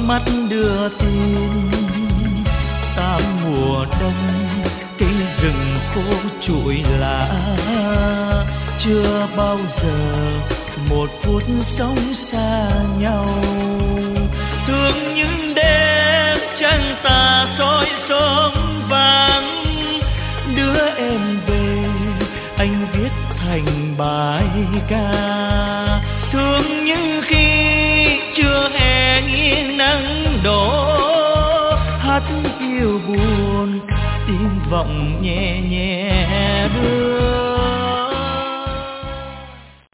mắt đưa tin. Tám mùa đông cây rừng khô trụi lá, chưa bao giờ một phút sống xa nhau. Thương những đêm trăng tà soi sớm vàng, đứa em về anh viết thành bài ca. Thương những khi chưa hè nghiêng nắng đổ, hát yêu buồn tiếng vọng nhẹ